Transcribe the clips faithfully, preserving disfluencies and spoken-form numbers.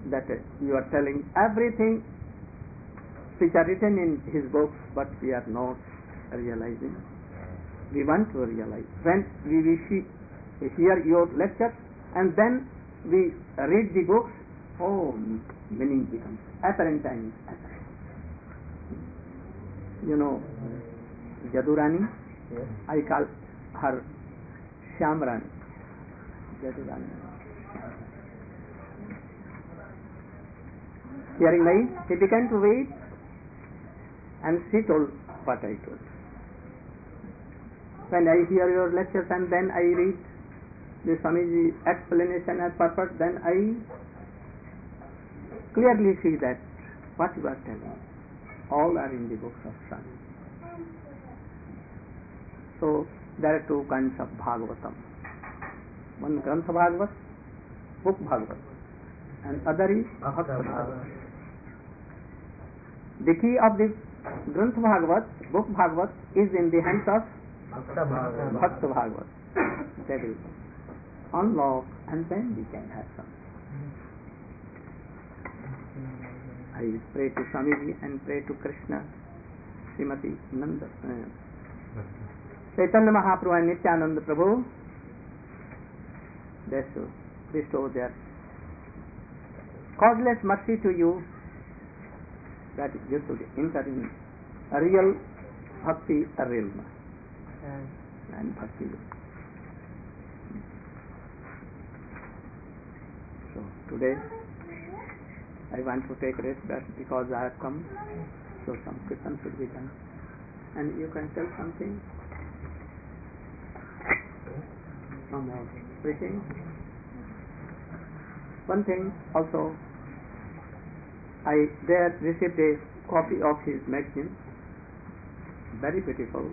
that uh, you are telling everything which are written in his books, but we are not realizing. We want to realize. When we, we, see, we hear your lectures and then we read the books, oh, meaning becomes apparent and apparent. You know, Jadurani, Yes. I call her Shamrani. Jadurani. Hearing me, he began to read and she told what I told. When I hear your lectures and then I read the Swamiji explanation and purpose, then I clearly see that what you are telling, all are in the books of Swami. So there are two kinds of Bhagavatam. One Grantha Bhagavat, book Bhagavat, and other is Bhakta Bhagavat. The key of the Grantha Bhagavat, book Bhagavat, is in the hands of Bhakta Bhagavat. Bhakta Bhagavat. That is unlock, and then we can have something. I pray to Swamiji and pray to Krishna, Srimati Nanda, uh, Chaitanya Mahaprabhu and Nityananda Prabhu. They should bestow their causeless mercy to you, that you should enter in a real bhakti realm and bhakti. So today I want to take rest because I have come, so some kirtan should be done. And you can tell something from our preaching. One thing also, I there received a copy of his magazine, very beautiful.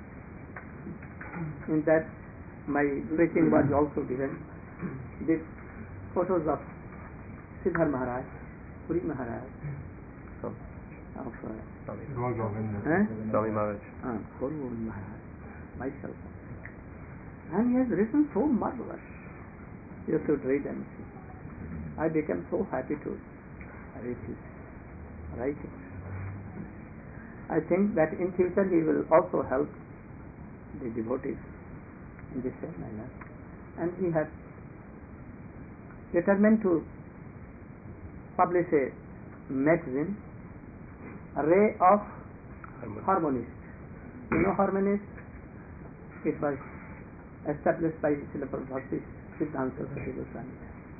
In that my preaching was also given. These photos of Siddhar Maharaj, Puri Maharaj, so of uh, eh? Swami Maharaj. uh, Guru Maharaj, myself. And he has written so marvelous. You should read and see. I became so happy to read his writings. I think that in future he will also help the devotees in the same manner. And he has determined to publish a magazine, a Ray of Harmonist. You know Harmonist? It was established by Srila Bhakti Siddhanta Saraswati Goswami.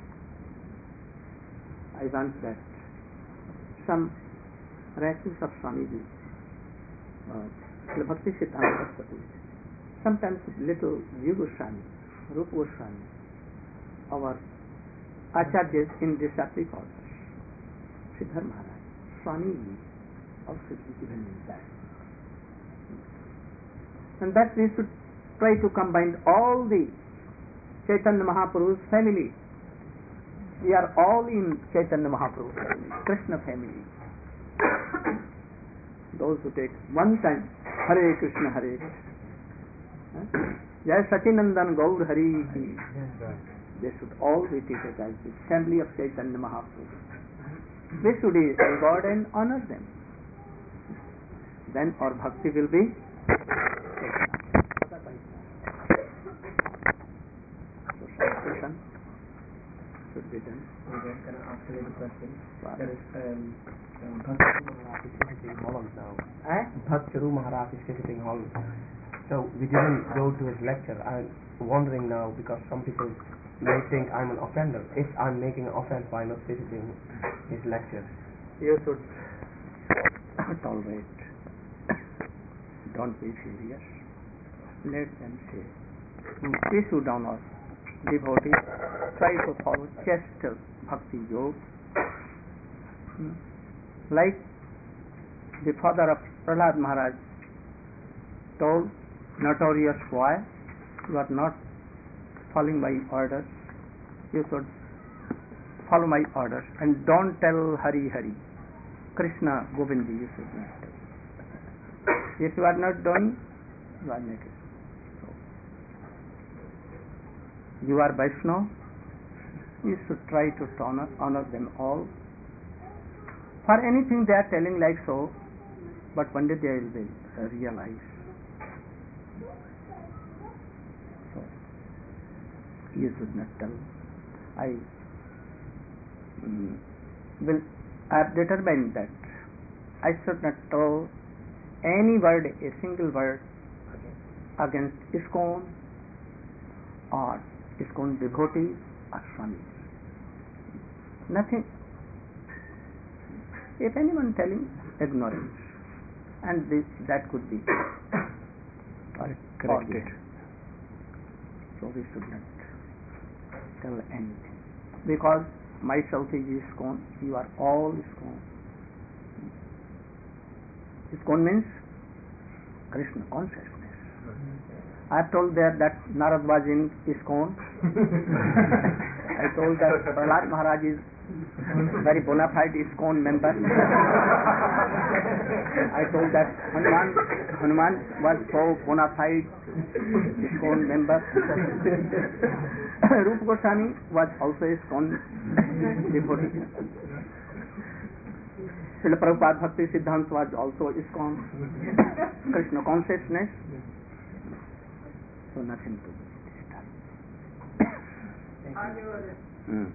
I want that some writings of Swamiji, uh, Srila Bhakti Siddhanta Saraswati, sometimes little Jiva Goswami, Rupa Goswami, our Acharyas in the Sattvic order, Siddhar Maharaj, Swamiji also is given in that. And that we should try to combine all the Chaitanya Mahaprabhu's family. We are all in Chaitanya Mahaprabhu's family, Krishna family. Those who take one time Hare Krishna, Hare Krishna, Jai Satinandan Gaur Hari Ki, they should all be treated as the family of Chaitanya Mahaprabhu. We should regard and honor them. Then our bhakti will be should be done. Can I ask a little question? Wow. There is um, um, Bhakti Maharaj is visiting Holland now. Eh? Bhakti Maharaj is visiting Holland. So we didn't go to his lecture. I'm wondering now because some people may think I'm an offender. If I'm making an offense by not visiting his lecture. You should tolerate. Don't be serious. Let them say. We should honor devotees. Try to follow chaste bhakti yoga. Hmm. Like the father of Prahlad Maharaj told notorious boy, you are not following my orders. You should follow my orders and don't tell Hari Hari. Krishna Govindi, you should not tell. If you are not doing, you are naked. So, you are Vaishnava, You should try to honor, honor them all. For anything they are telling like so, but one day they will be, uh, realize. So, you should not tell. I mm, will. I have determined that I should not tell any word, a single word against ISKCON or ISKCON devotees or Swamis. Nothing. If anyone telling, ignorance, and this that could be corrected. So we should not tell anything, because myself is ISKCON, you are all ISKCON. ISKCON means Krishna consciousness. I have told there that Narad was in ISKCON. I told that Prahlad Maharaj is very bona fide ISKCON member. I told that Hanuman, Hanuman was so bona fide ISKCON member. Rupa Goswami was also ISKCON devotee. Srila Prabhupada Bhakti Siddhanta was also ISKCON. Krishna consciousness. So nothing to disturb. Mm.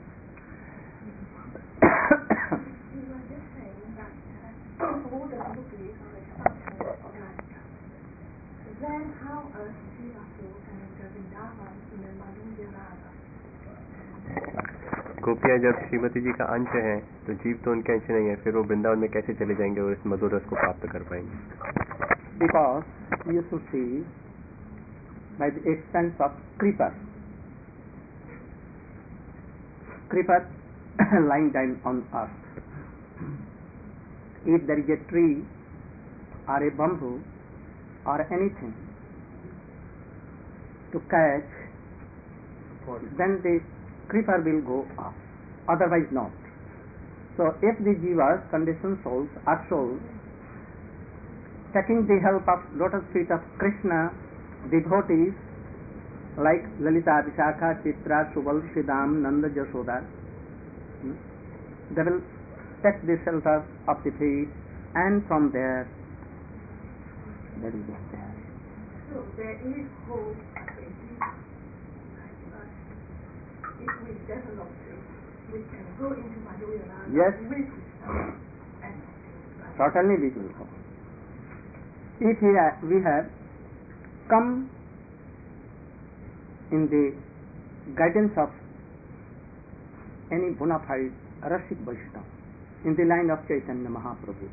You were just saying that uh, all the devotees are expansion of light. Then how are Jiva flows and enter Vrindavan in the Madhurya Raga? गोपियाँ जब श्रीमती जी का अंश है तो जीव तो उनके अंश नहीं है, फिर वो वृंदावन में कैसे चले जाएंगे और इस मधुर रस को प्राप्त कर पाएंगे? Because you should see by the extent of creeper, creeper lying down on earth. If there is a tree or a bamboo or anything to catch, then the creeper will go up, otherwise not. So if the jivas, conditioned souls, are souls, taking the help of lotus feet of Krishna, devotees like Lalita, Vishakha, Chitra, Subal, Shidam, Nanda, Jashoda, hmm, they will take the shelter of the feet, and from there they will get there. So there is hope for Jiva. If we develop it, we can go into Madhurya Raga Yes. with Krishna and Certainly we will go. If we have, we have come in the guidance of any bona fide Rasik Vaishnava in the line of Chaitanya Mahaprabhu,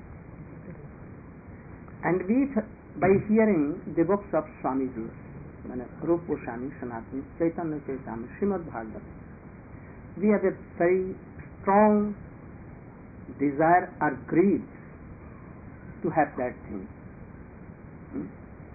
and we, by hearing the books of Swamiji, Rupa Goswami, Sanatana, Chaitanya Chaitanya, Srimad Bhagavatam, we have a very strong desire or greed to have that thing. Hmm?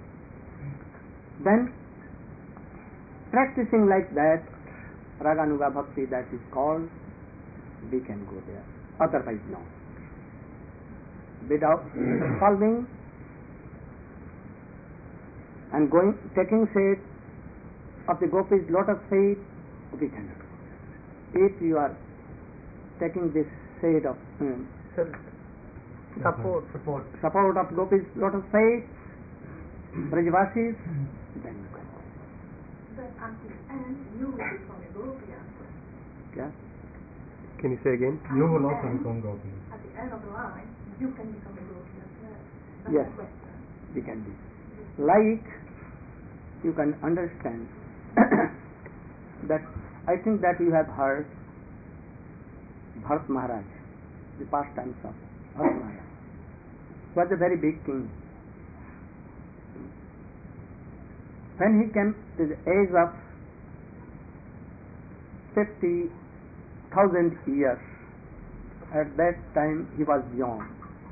Then, practicing like that, Raganuga Bhakti, that is called, we can go there. Otherwise, no. Without following and going, taking shade of the gopis' lotus feet, we cannot go. If you are taking this shade of um, support, support, support of gopis' lotus feet, Brajvasis, then you can go. But at the end, you will become a gopi. Yeah? Can you say again? You will also become gopi. At the end of the line, you can become a gopi as well. That's Yes. the question. We can be. Like, you can understand that I think that you have heard Bharat Maharaj, the pastimes of Bharat Maharaj, was a very big king. When he came to the age of fifty thousand years, at that time he was young.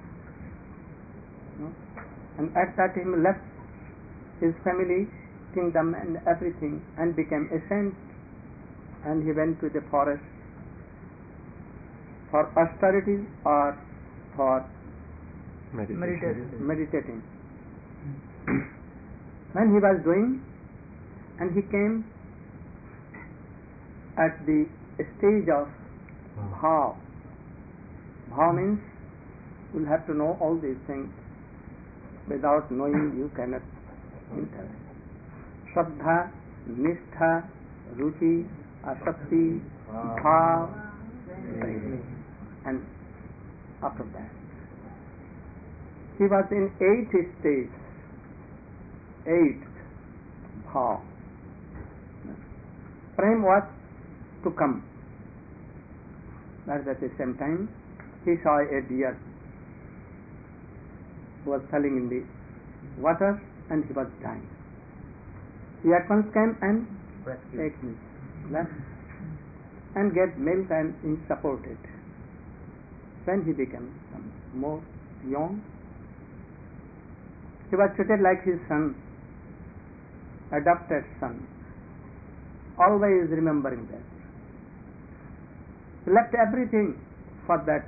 No? And at that time he left his family, kingdom and everything, and became a saint, and he went to the forest for austerity or for Meditation. meditating. When he was doing, and he came at the stage of bhav. Bhav means you'll have to know all these things. Without knowing, you cannot enter. Shraddha, Nishtha, Ruchi, Asakti, Bhav, and after that. He was in eight stages. Eight bhav. Prem was to come. But at the same time, he saw a deer who was falling in the water and he was dying. He at once came and take him left and get milk and he supported. When he became more young, he was treated like his son, adopted son, always remembering that. He left everything for that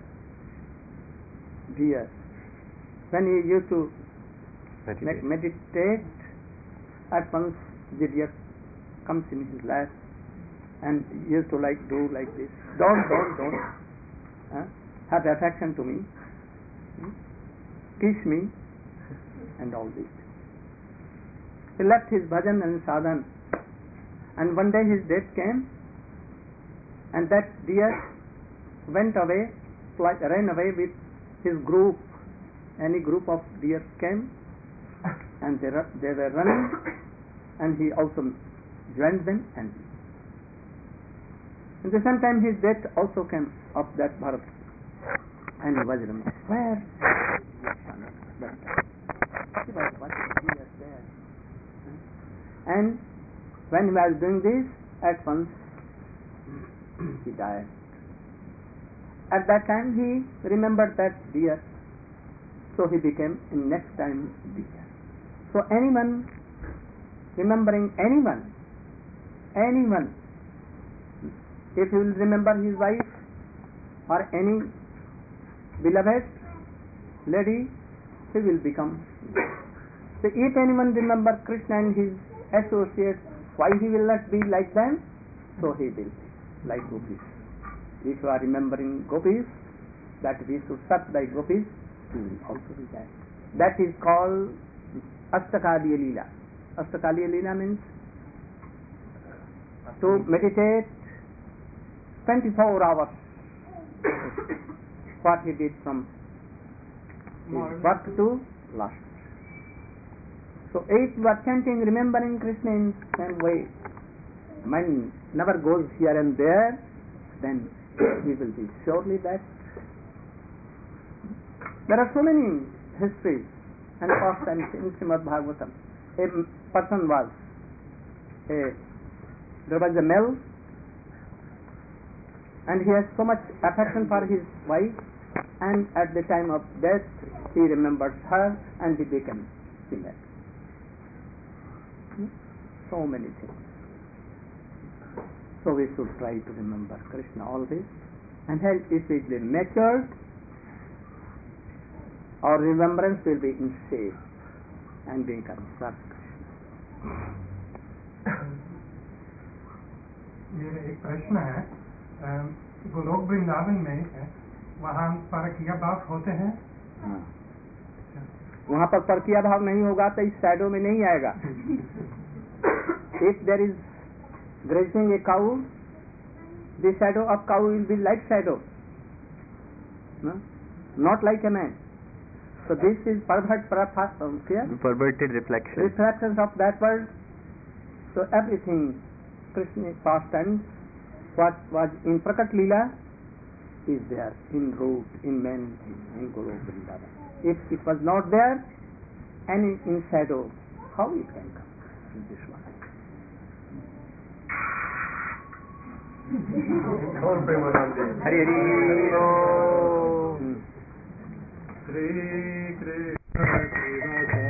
deer. When he used to meditate, meditate at once the deer comes in his lap and he used to like do like this. Don't, don't, don't. Huh? Have affection to me. Hmm? Kiss me. And all this. He left his bhajan and sadhan, and one day his death came, and that deer went away, ran away with his group. Any group of deer came, and they, they were running, and he also joined them, and at the same time his death also came of that Bharat, and he was remembered. Where? He was watching deer there. And when he was doing this, at once he died. At that time he remembered that deer, so he became in next time deer. So anyone remembering anyone, anyone, if he will remember his wife or any beloved lady, he will become. So if anyone remember Krishna and his associates, why he will not be like them? So he will be like gopis. If you are remembering gopis, that we should serve by gopis, he will also be that. That is called Astakaliya Leela. Astakaliya Leela means to meditate twenty-four hours. What he did from his birth to last. So if you are chanting, remembering Krishna in the same way, mind never goes here and there, then we will be surely that. There are so many histories and pastimes in Srimad Bhagavatam. A person was, a, there was a male, and he has so much affection for his wife, and at the time of death he remembers her and he became female. So many things. So we should try to remember Krishna always, and hence if we be matured, our remembrance will be in shape and being serve Krishna. मेरा एक प्रश्न है, गोलोक वृंदावन में वहाँ परकीय भाव होते हैं? हाँ, वहाँ पर परकीय भाव नहीं होगा तो इस शैडो में नहीं आएगा. If there is grazing a cow, the shadow of cow will be like shadow, no? Not like a man. So this is pervert, perverted reflection. reflections of that world. So everything, Krishna pastimes, what was in Prakat Leela is there in root, in men, in Guru Vrindavan. If it was not there, and in shadow, how it can come in this one? Hari Hari. Shri Krishna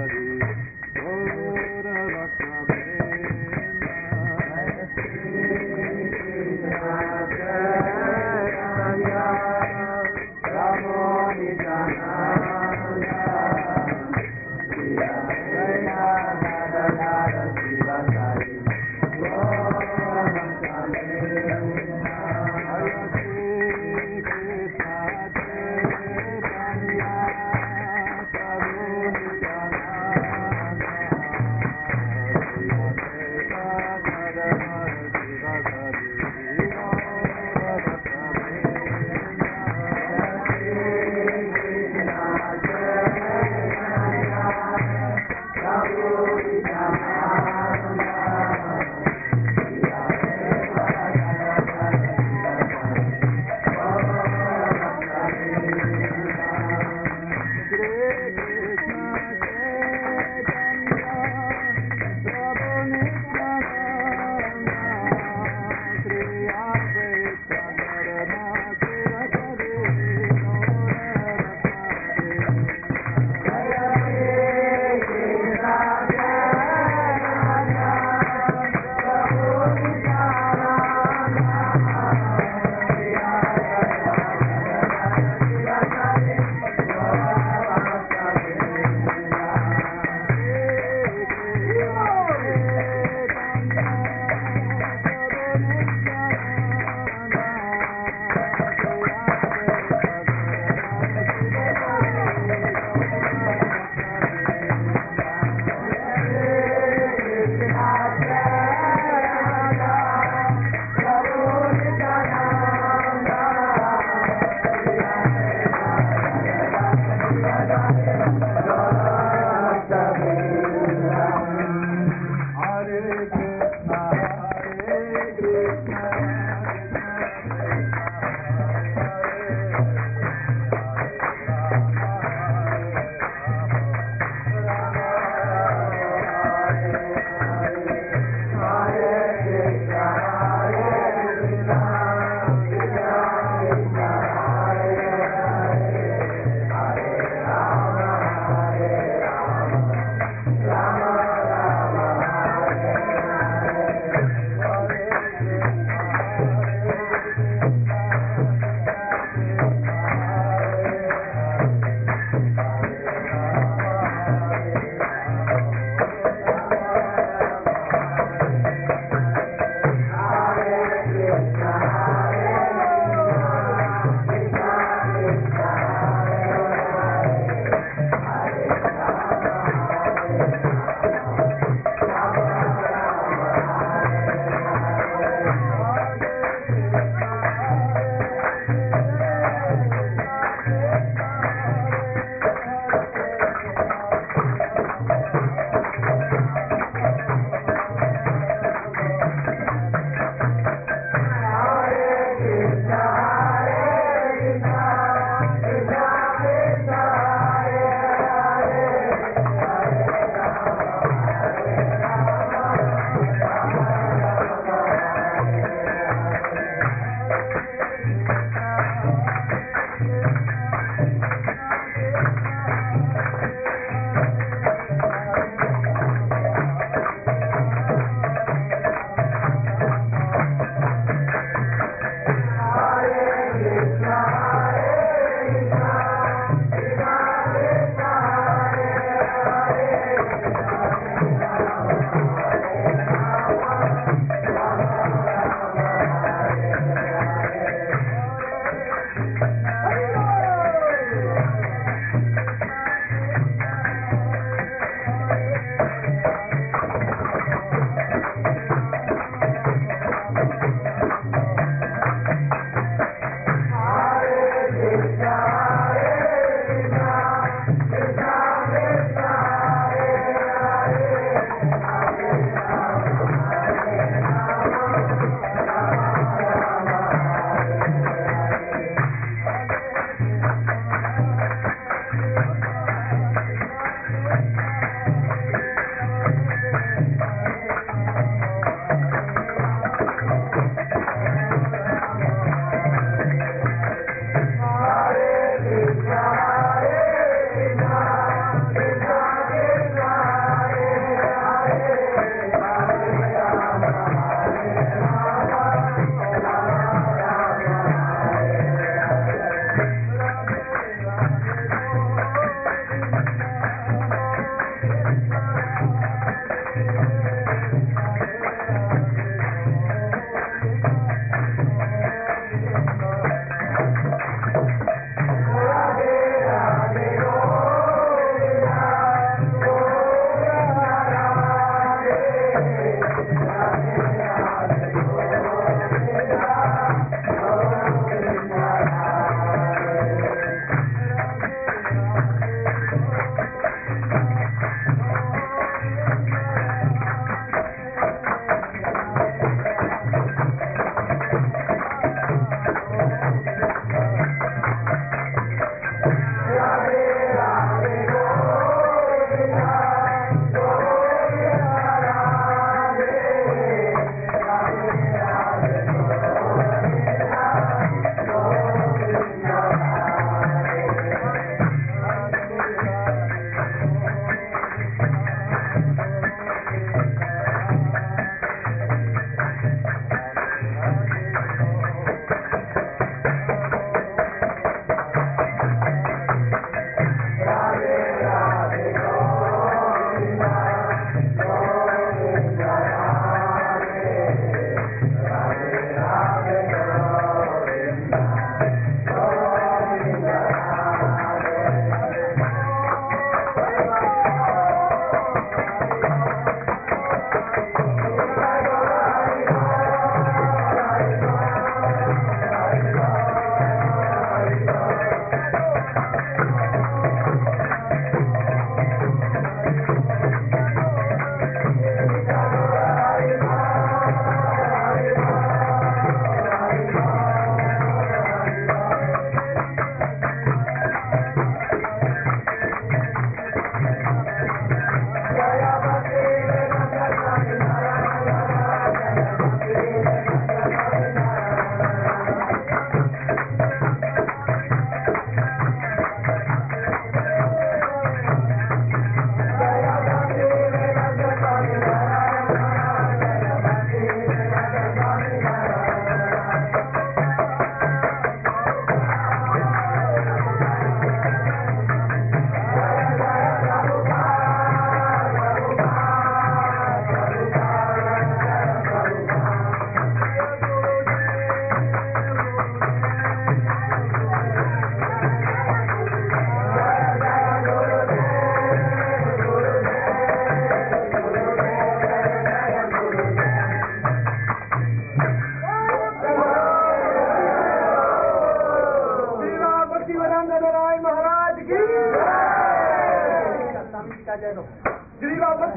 Hare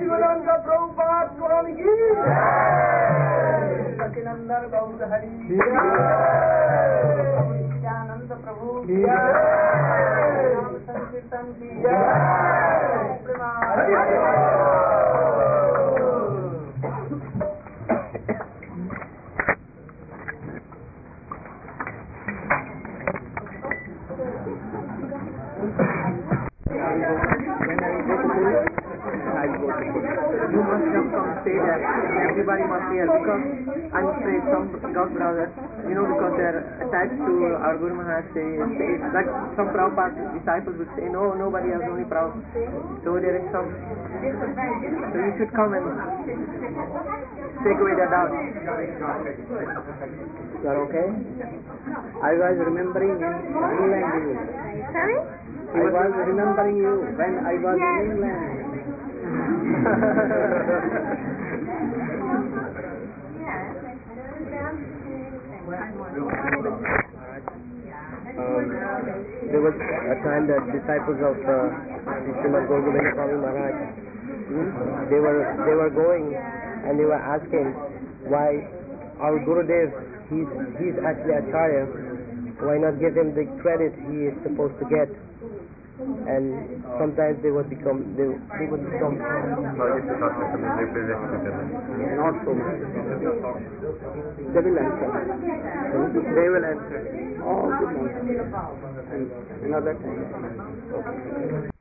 Shivanand Prabhupada स्वामी की सचिनंदन गौर हरि नित्यानंद प्रभु नाम संकीर्तन की You must come from stage and everybody must be here because I'm afraid some God brothers, you know, because they're attached to our Guru Maharaj, they say that some Prabhupada disciples would say, no, nobody has only Prabhupada. So there is some, so you should come and take away their doubts. You are okay? I was remembering in England. Sorry? I was remembering you when I was Yes. in England. Um, there was a time that disciples of uh, Srimad Gauragovinda Swami Maharaj, hmm, they were they were going and they were asking why our Gurudev, he's he's actually Acharya, why not give him the credit he is supposed to get? And sometimes they would become they, they would become Not so much. They will answer. They will answer. Oh, good night. And another time.